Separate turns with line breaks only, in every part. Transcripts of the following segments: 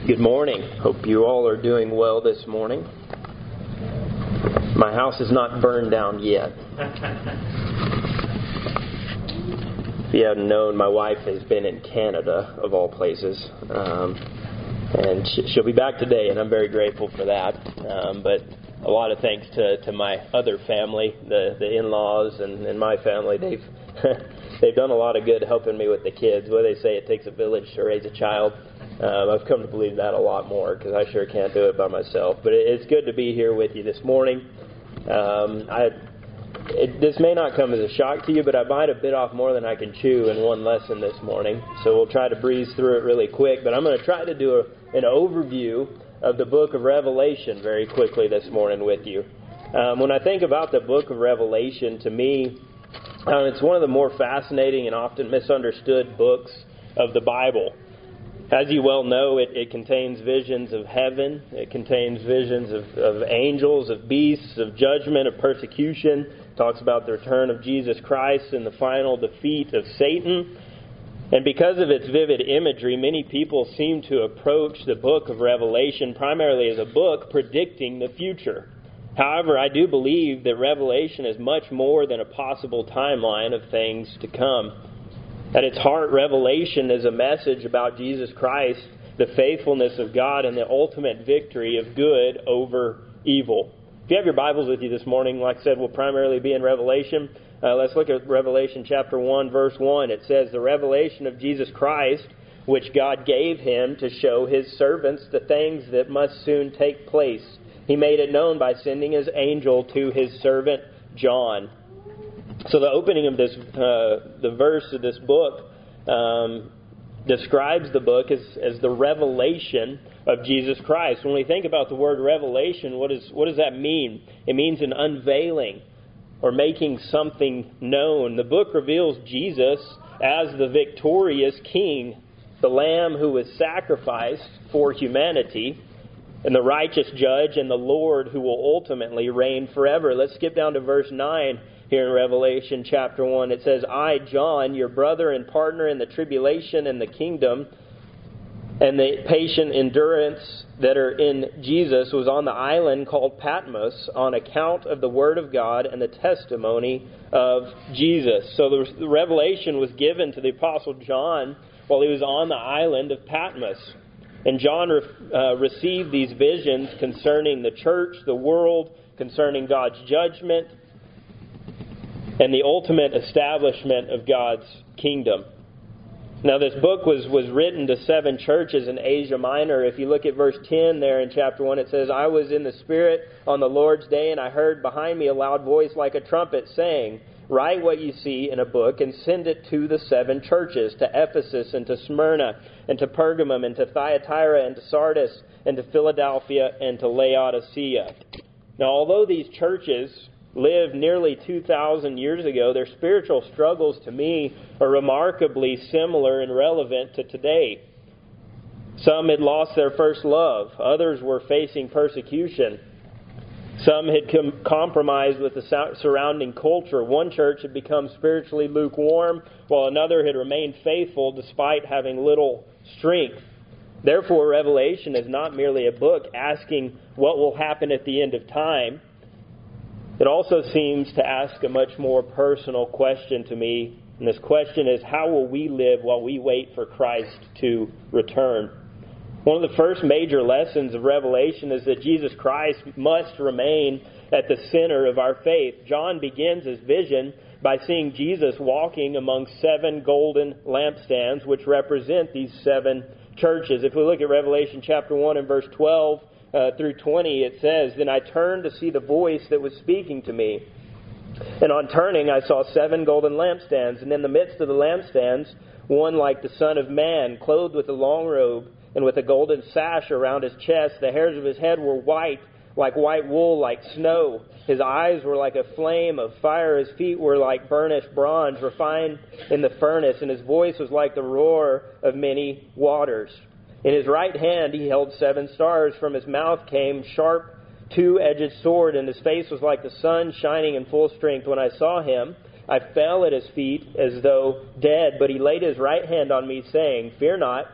Good morning. Hope you all are doing well this morning. My house is not burned down yet. If you haven't known, my wife has been in Canada, of all places. And she'll be back today, and I'm very grateful for that. But a lot of thanks to my other family, the in-laws and my family. They've done a lot of good helping me with the kids. What they say, it takes a village to raise a child. I've come to believe that a lot more because I sure can't do it by myself. But it's good to be here with you this morning. This may not come as a shock to you, but I might have bit off more than I can chew in one lesson this morning. So we'll try to breeze through it really quick. But I'm going to try to do an overview of the book of Revelation very quickly this morning with you. When I think about the book of Revelation, to me, it's one of the more fascinating and often misunderstood books of the Bible. As you well know, it contains visions of heaven. It contains visions of angels, of beasts, of judgment, of persecution. It talks about the return of Jesus Christ and the final defeat of Satan. And because of its vivid imagery, many people seem to approach the book of Revelation primarily as a book predicting the future. However, I do believe that Revelation is much more than a possible timeline of things to come. At its heart, Revelation is a message about Jesus Christ, the faithfulness of God, and the ultimate victory of good over evil. If you have your Bibles with you this morning, like I said, we'll primarily be in Revelation. Let's look at Revelation chapter 1, verse 1. It says, "The revelation of Jesus Christ, which God gave him to show his servants the things that must soon take place. He made it known by sending his angel to his servant John." So the opening of the verse of this book describes the book as the revelation of Jesus Christ. When we think about the word revelation, what does that mean? It means an unveiling or making something known. The book reveals Jesus as the victorious King, the Lamb who was sacrificed for humanity, and the righteous Judge, and the Lord who will ultimately reign forever. Let's skip down to verse 9. Here in Revelation chapter 1, it says, "I, John, your brother and partner in the tribulation and the kingdom and the patient endurance that are in Jesus, was on the island called Patmos on account of the word of God and the testimony of Jesus." So the revelation was given to the Apostle John while he was on the island of Patmos. And John received these visions concerning the church, the world, concerning God's judgment, and the ultimate establishment of God's kingdom. Now, this book was written to 7 churches in Asia Minor. If you look at verse 10 there in chapter 1, it says, "I was in the Spirit on the Lord's day, and I heard behind me a loud voice like a trumpet saying, 'Write what you see in a book and send it to the 7 churches, to Ephesus and to Smyrna and to Pergamum and to Thyatira and to Sardis and to Philadelphia and to Laodicea.'" Now, although these churches lived nearly 2,000 years ago, their spiritual struggles, to me, are remarkably similar and relevant to today. Some had lost their first love. Others were facing persecution. Some had compromised with the surrounding culture. One church had become spiritually lukewarm, while another had remained faithful despite having little strength. Therefore, Revelation is not merely a book asking what will happen at the end of time. It also seems to ask a much more personal question to me. And this question is, how will we live while we wait for Christ to return? One of the first major lessons of Revelation is that Jesus Christ must remain at the center of our faith. John begins his vision by seeing Jesus walking among 7 golden lampstands, which represent these 7 churches. If we look at Revelation chapter 1 and verse 12, through 20, it says, "Then I turned to see the voice that was speaking to me. And on turning, I saw 7 golden lampstands. And in the midst of the lampstands, one like the Son of Man, clothed with a long robe and with a golden sash around his chest. The hairs of his head were white, like white wool, like snow. His eyes were like a flame of fire. His feet were like burnished bronze, refined in the furnace. And his voice was like the roar of many waters. In his right hand he held 7 stars. From his mouth came sharp 2-edged sword, and his face was like the sun shining in full strength. When I saw him, I fell at his feet as though dead, but he laid his right hand on me, saying, 'Fear not,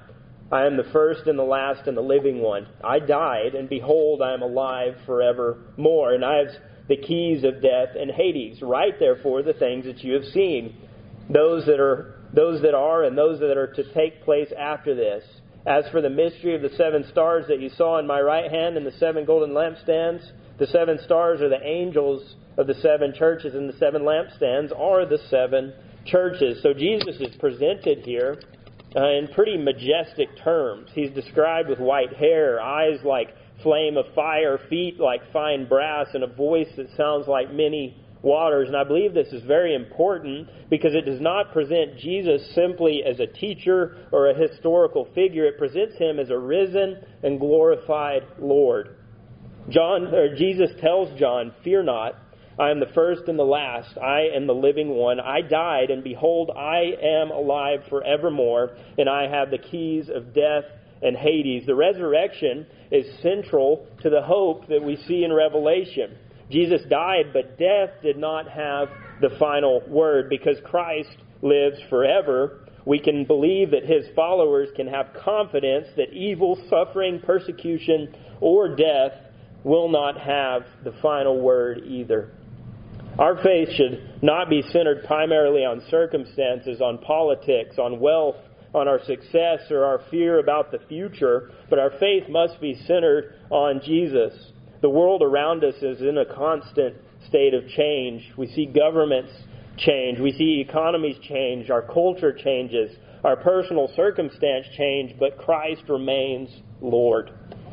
I am the first and the last and the living one. I died, and behold, I am alive forevermore, and I have the keys of death and Hades. Write therefore the things that you have seen, those that are, and those that are to take place after this. As for the mystery of the 7 stars that you saw in my right hand and the 7 golden lampstands, the 7 stars are the angels of the 7 churches, and the 7 lampstands are the 7 churches. So Jesus is presented here in pretty majestic terms. He's described with white hair, eyes like flame of fire, feet like fine brass, and a voice that sounds like many waters. And I believe this is very important because it does not present Jesus simply as a teacher or a historical figure. It presents him as a risen and glorified Lord. Jesus tells John, "Fear not, I am the first and the last. I am the living one. I died, and behold, I am alive forevermore, and I have the keys of death and Hades." The resurrection is central to the hope that we see in Revelation. Jesus died, but death did not have the final word. Because Christ lives forever, we can believe that his followers can have confidence that evil, suffering, persecution, or death will not have the final word either. Our faith should not be centered primarily on circumstances, on politics, on wealth, on our success, or our fear about the future, but our faith must be centered on Jesus. The world around us is in a constant state of change. We see governments change. We see economies change. Our culture changes. Our personal circumstance change, but Christ remains Lord.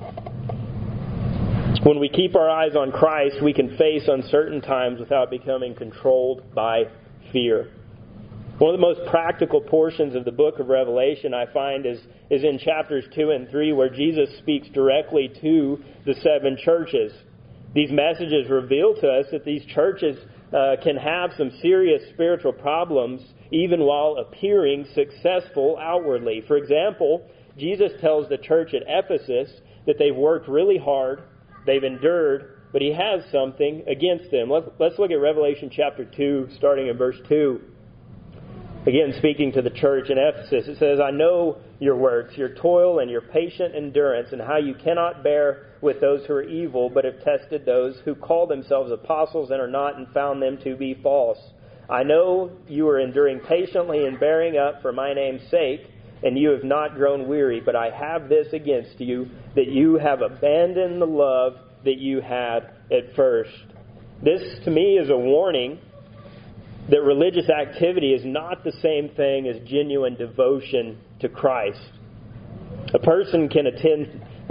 When we keep our eyes on Christ, we can face uncertain times without becoming controlled by fear. One of the most practical portions of the book of Revelation, I find, is in chapters 2 and 3, where Jesus speaks directly to the 7 churches. These messages reveal to us that these churches can have some serious spiritual problems, even while appearing successful outwardly. For example, Jesus tells the church at Ephesus that they've worked really hard, they've endured, but he has something against them. Let's look at Revelation chapter 2, starting in verse 2. Again, speaking to the church in Ephesus, it says, "I know your works, your toil and your patient endurance, and how you cannot bear with those who are evil, but have tested those who call themselves apostles and are not, and found them to be false. I know you are enduring patiently and bearing up for my name's sake, and you have not grown weary. But I have this against you, that you have abandoned the love that you had at first." This, to me, is a warning that religious activity is not the same thing as genuine devotion to Christ. A person can attend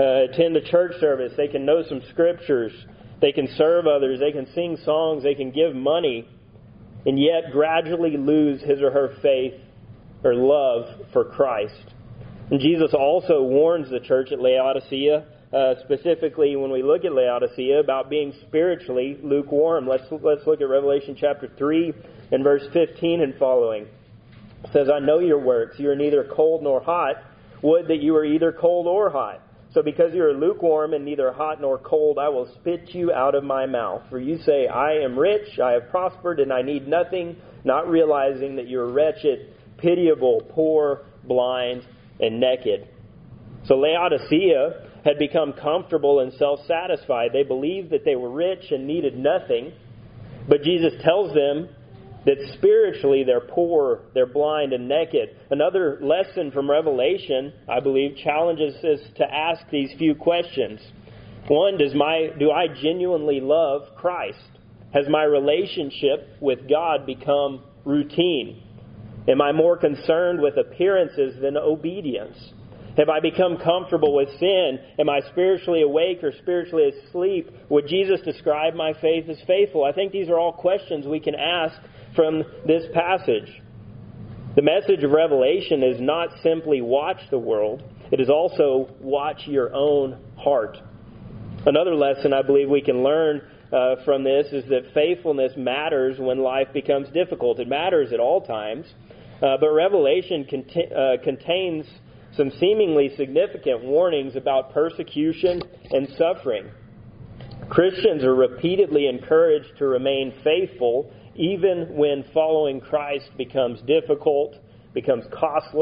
a church service, they can know some scriptures, they can serve others, they can sing songs, they can give money, and yet gradually lose his or her faith or love for Christ. And Jesus also warns the church at Laodicea, specifically when we look at Laodicea, about being spiritually lukewarm. Let's look at Revelation chapter 3 and verse 15 and following. It says, "I know your works. You are neither cold nor hot. Would that you were either cold or hot. So because you are lukewarm and neither hot nor cold, I will spit you out of my mouth. For you say, I am rich, I have prospered, and I need nothing, not realizing that you are wretched, pitiable, poor, blind, and naked." So Laodicea had become comfortable and self-satisfied. They believed that they were rich and needed nothing. But Jesus tells them that spiritually they're poor, they're blind and naked. Another lesson from Revelation, I believe, challenges us to ask these few questions. One, do I genuinely love Christ? Has my relationship with God become routine? Am I more concerned with appearances than obedience? Have I become comfortable with sin? Am I spiritually awake or spiritually asleep? Would Jesus describe my faith as faithful? I think these are all questions we can ask from this passage. The message of Revelation is not simply watch the world. It is also watch your own heart. Another lesson I believe we can learn from this is that faithfulness matters when life becomes difficult. It matters at all times. But Revelation contains some seemingly significant warnings about persecution and suffering. Christians are repeatedly encouraged to remain faithful even when following Christ becomes difficult, becomes costly,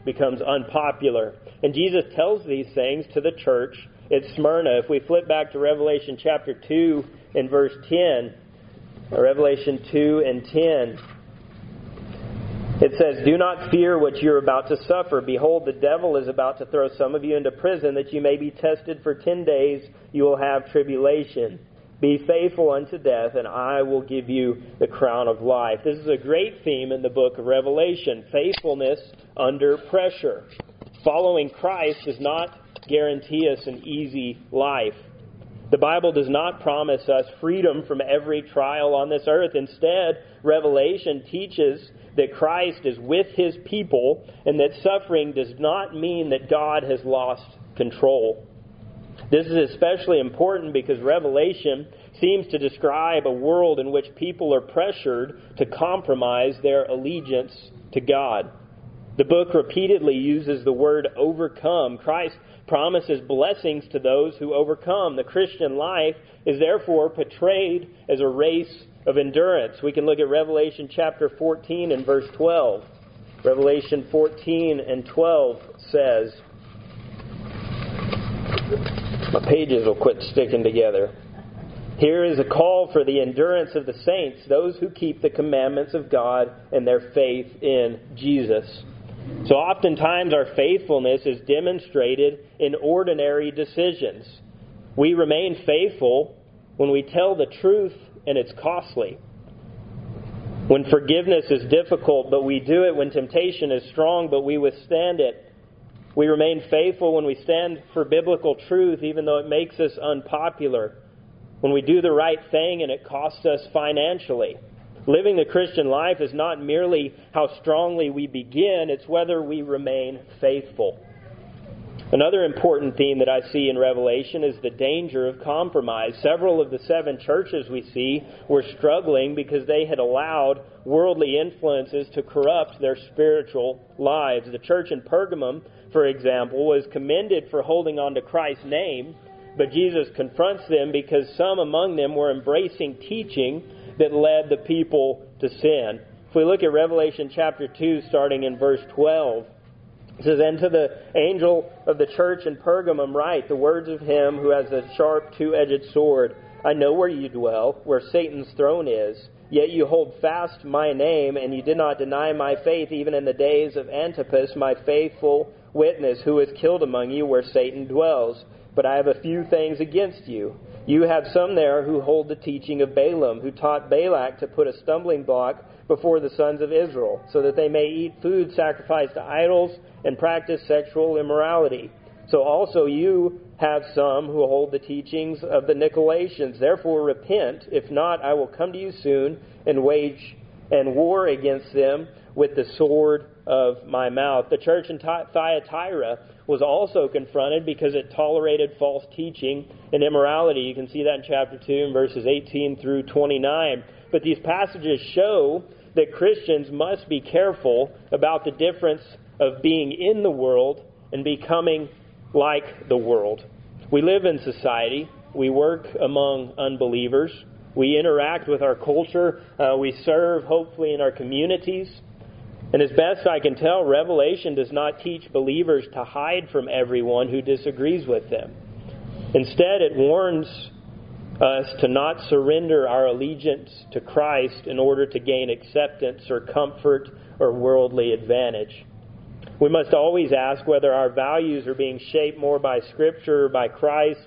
becomes unpopular. And Jesus tells these things to the church at Smyrna. If we flip back to Revelation chapter 2 and verse 10, Revelation 2 and 10, it says, "Do not fear what you are about to suffer. Behold, the devil is about to throw some of you into prison, that you may be tested for 10 days. You will have tribulation. Be faithful unto death, and I will give you the crown of life." This is a great theme in the book of Revelation, faithfulness under pressure. Following Christ does not guarantee us an easy life. The Bible does not promise us freedom from every trial on this earth. Instead, Revelation teaches that Christ is with His people and that suffering does not mean that God has lost control. This is especially important because Revelation seems to describe a world in which people are pressured to compromise their allegiance to God. The book repeatedly uses the word overcome. Christ promises blessings to those who overcome. The Christian life is therefore portrayed as a race of endurance. We can look at Revelation chapter 14 and verse 12. Revelation 14 and 12 says, my pages will quit sticking together. "Here is a call for the endurance of the saints, those who keep the commandments of God and their faith in Jesus." So oftentimes our faithfulness is demonstrated in ordinary decisions. We remain faithful when we tell the truth and it's costly. When forgiveness is difficult, but we do it. When temptation is strong, but we withstand it. We remain faithful when we stand for biblical truth, even though it makes us unpopular. When we do the right thing and it costs us financially. Living the Christian life is not merely how strongly we begin, it's whether we remain faithful. Another important theme that I see in Revelation is the danger of compromise. Several of the 7 churches we see were struggling because they had allowed worldly influences to corrupt their spiritual lives. The church in Pergamum, for example, was commended for holding on to Christ's name, but Jesus confronts them because some among them were embracing teaching that led the people to sin. If we look at Revelation chapter 2, starting in verse 12, it says, "And to the angel of the church in Pergamum write the words of him who has a sharp two-edged sword. I know where you dwell, where Satan's throne is. Yet you hold fast my name, and you did not deny my faith, even in the days of Antipas, my faithful witness, who was killed among you, where Satan dwells. But I have a few things against you. You have some there who hold the teaching of Balaam, who taught Balak to put a stumbling block before the sons of Israel, so that they may eat food sacrificed to idols and practice sexual immorality. So also you have some who hold the teachings of the Nicolaitans. Therefore repent, if not, I will come to you soon and wage and war against them with the sword of my mouth." The church in Thyatira was also confronted because it tolerated false teaching and immorality. You can see that in chapter 2 in verses 18 through 29. But these passages show that Christians must be careful about the difference of being in the world and becoming like the world. We live in society. We work among unbelievers. We interact with our culture. We serve, hopefully, in our communities. And as best I can tell, Revelation does not teach believers to hide from everyone who disagrees with them. Instead, it warns us to not surrender our allegiance to Christ in order to gain acceptance or comfort or worldly advantage. We must always ask whether our values are being shaped more by Scripture or by Christ,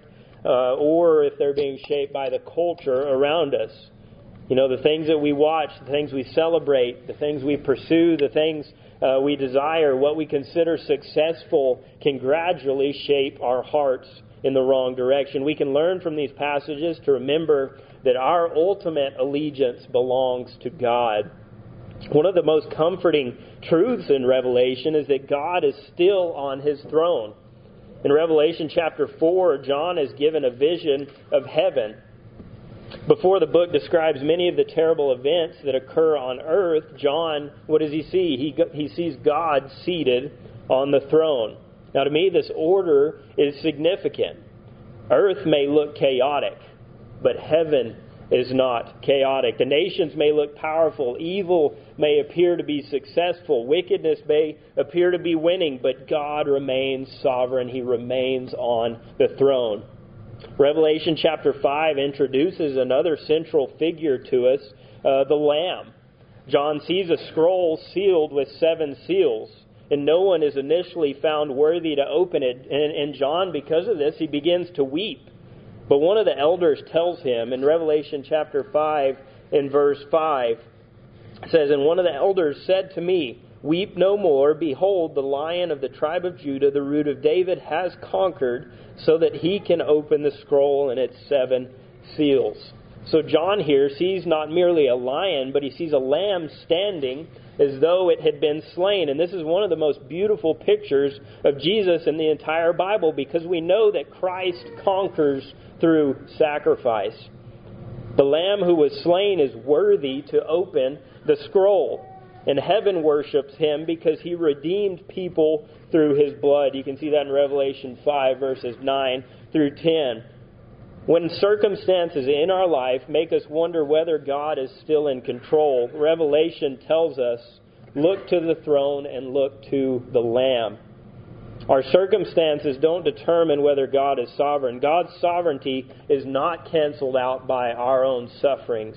or if they're being shaped by the culture around us. You know, the things that we watch, the things we celebrate, the things we pursue, the things we desire, what we consider successful can gradually shape our hearts in the wrong direction. We can learn from these passages to remember that our ultimate allegiance belongs to God. One of the most comforting truths in Revelation is that God is still on His throne. In Revelation chapter 4, John is given a vision of heaven. Before the book describes many of the terrible events that occur on earth, John, what does he see? He sees God seated on the throne. Now, to me, this order is significant. Earth may look chaotic, but heaven is not chaotic. The nations may look powerful. Evil may appear to be successful. Wickedness may appear to be winning. But God remains sovereign. He remains on the throne. Revelation chapter 5 introduces another central figure to us, the Lamb. John sees a scroll sealed with 7 seals, and no one is initially found worthy to open it. And John, because of this, he begins to weep. But one of the elders tells him in Revelation chapter 5 in verse 5, it says, "And one of the elders said to me, 'Weep no more. Behold, the Lion of the tribe of Judah, the Root of David, has conquered, so that he can open the scroll and its 7 seals.'" So John here sees not merely a lion, but he sees a lamb standing as though it had been slain. And this is one of the most beautiful pictures of Jesus in the entire Bible, because we know that Christ conquers through sacrifice. The Lamb who was slain is worthy to open the scroll. And heaven worships him because he redeemed people through his blood. You can see that in Revelation 5, verses 9 through 10. When circumstances in our life make us wonder whether God is still in control, Revelation tells us, look to the throne and look to the Lamb. Our circumstances don't determine whether God is sovereign. God's sovereignty is not canceled out by our own sufferings.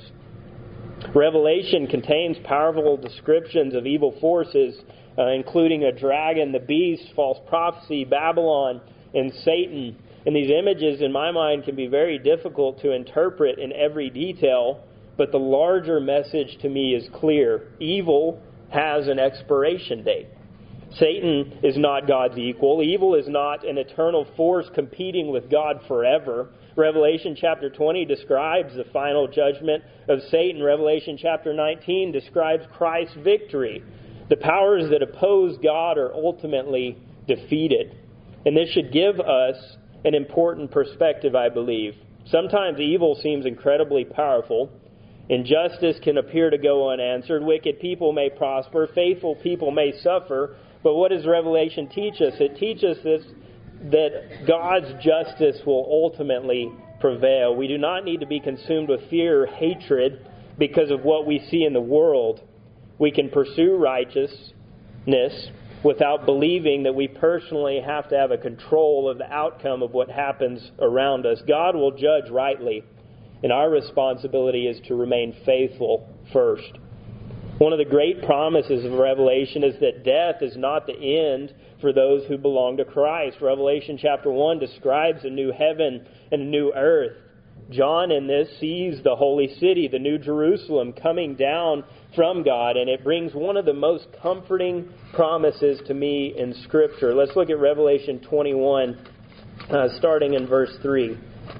Revelation contains powerful descriptions of evil forces, including a dragon, the beast, false prophecy, Babylon, and Satan. And these images, in my mind, can be very difficult to interpret in every detail, but the larger message to me is clear. Evil has an expiration date. Satan is not God's equal. Evil is not an eternal force competing with God forever. Revelation chapter 20 describes the final judgment of Satan. Revelation chapter 19 describes Christ's victory. The powers that oppose God are ultimately defeated. And this should give us an important perspective, I believe. Sometimes evil seems incredibly powerful. Injustice can appear to go unanswered. Wicked people may prosper. Faithful people may suffer. But what does Revelation teach us? It teaches us that God's justice will ultimately prevail. We do not need to be consumed with fear or hatred because of what we see in the world. We can pursue righteousness without believing that we personally have to have a control of the outcome of what happens around us. God will judge rightly, and our responsibility is to remain faithful first. One of the great promises of Revelation is that death is not the end for those who belong to Christ. Revelation chapter 1 describes a new heaven and a new earth. John in this sees the holy city, the new Jerusalem, coming down from God, and it brings one of the most comforting promises to me in Scripture. Let's look at Revelation 21, starting in verse 3.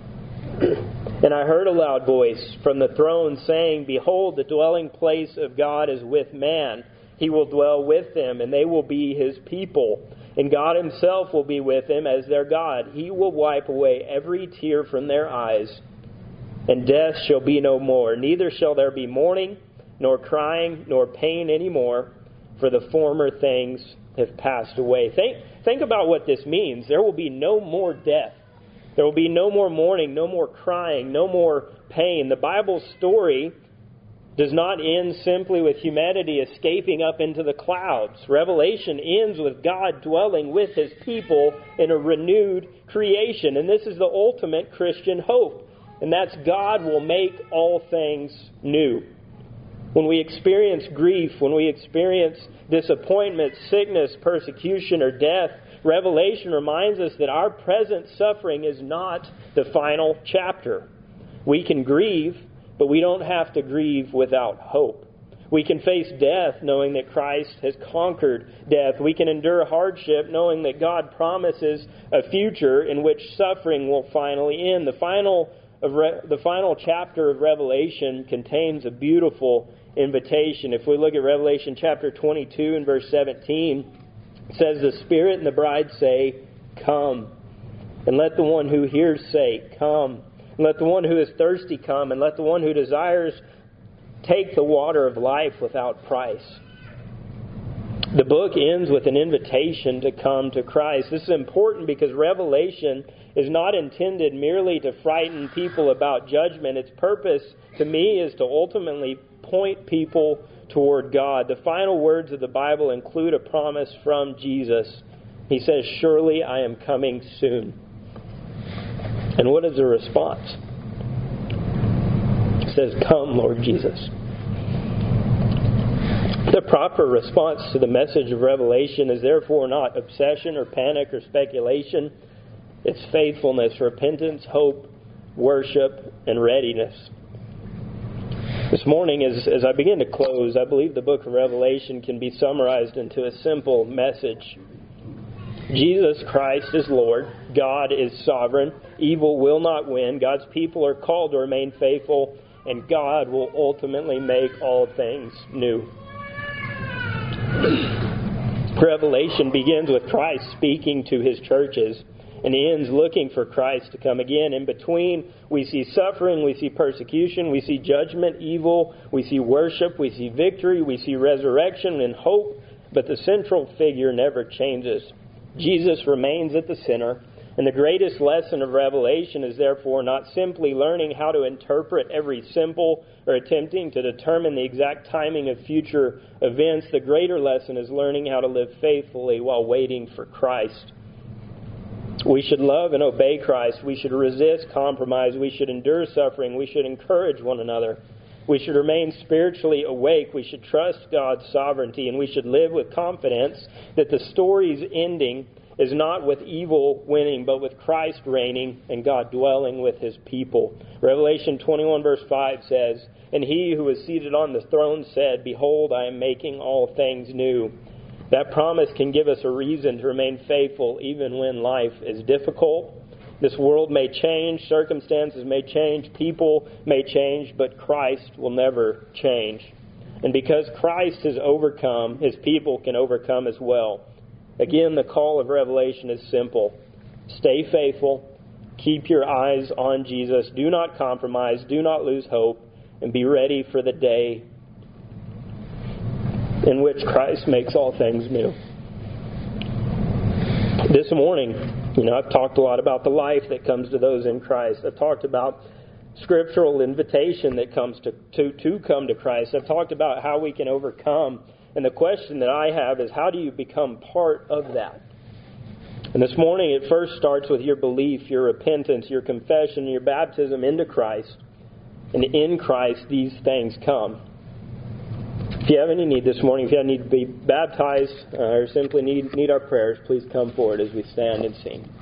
"And I heard a loud voice from the throne saying, 'Behold, the dwelling place of God is with man. He will dwell with them, and they will be his people. And God himself will be with them as their God. He will wipe away every tear from their eyes. And death shall be no more. Neither shall there be mourning, nor crying, nor pain any more, for the former things have passed away.'" Think about what this means. There will be no more death. There will be no more mourning, no more crying, no more pain. The Bible story does not end simply with humanity escaping up into the clouds. Revelation ends with God dwelling with his people in a renewed creation. And this is the ultimate Christian hope. And that's God will make all things new. When we experience grief, when we experience disappointment, sickness, persecution, or death, Revelation reminds us that our present suffering is not the final chapter. We can grieve, but we don't have to grieve without hope. We can face death knowing that Christ has conquered death. We can endure hardship knowing that God promises a future in which suffering will finally end. The final chapter of Revelation contains a beautiful invitation. If we look at Revelation chapter 22 and verse 17, it says, "The Spirit and the bride say, 'Come.' And let the one who hears say, 'Come.' And let the one who is thirsty come. And let the one who desires take the water of life without price." The book ends with an invitation to come to Christ. This is important because Revelation is not intended merely to frighten people about judgment. Its purpose, to me, is to ultimately point people toward God. The final words of the Bible include a promise from Jesus. He says, "Surely I am coming soon." And what is the response? It says, "Come, Lord Jesus." The proper response to the message of Revelation is therefore not obsession or panic or speculation. It's faithfulness, repentance, hope, worship, and readiness. This morning, as I begin to close, I believe the book of Revelation can be summarized into a simple message. Jesus Christ is Lord. God is sovereign. Evil will not win. God's people are called to remain faithful, and God will ultimately make all things new. Revelation begins with Christ speaking to His churches and ends looking for Christ to come again. In between, we see suffering, we see persecution, we see judgment, evil, we see worship, we see victory, we see resurrection and hope, but the central figure never changes. Jesus remains at the center, and the greatest lesson of Revelation is therefore not simply learning how to interpret every symbol or attempting to determine the exact timing of future events. The greater lesson is learning how to live faithfully while waiting for Christ. We should love and obey Christ. We should resist compromise. We should endure suffering. We should encourage one another. We should remain spiritually awake. We should trust God's sovereignty, and we should live with confidence that the story's ending is not with evil winning, but with Christ reigning and God dwelling with His people. Revelation 21 verse 5 says, "And He who was seated on the throne said, Behold, I am making all things new." That promise can give us a reason to remain faithful even when life is difficult. This world may change, circumstances may change, people may change, but Christ will never change. And because Christ has overcome, His people can overcome as well. Again, the call of Revelation is simple. Stay faithful. Keep your eyes on Jesus. Do not compromise. Do not lose hope. And be ready for the day in which Christ makes all things new. This morning, I've talked a lot about the life that comes to those in Christ. I've talked about scriptural invitation that comes to come to Christ. I've talked about how we can overcome. And the question that I have is, how do you become part of that? And this morning it first starts with your belief, your repentance, your confession, your baptism into Christ. And in Christ these things come. If you have any need this morning, if you have need to be baptized or simply need our prayers, please come forward as we stand and sing.